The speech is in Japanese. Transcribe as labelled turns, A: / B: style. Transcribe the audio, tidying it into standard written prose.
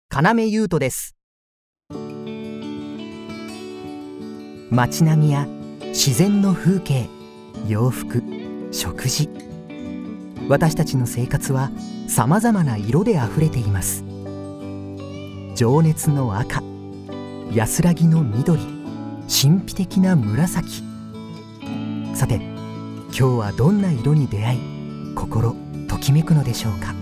A: 要優斗です。街並みや自然の風景、洋服、食事、私たちの生活はさまざまな色であふれています。情熱の赤、安らぎの緑、神秘的な紫。さて、今日はどんな色に出会い、心ときめくのでしょうか。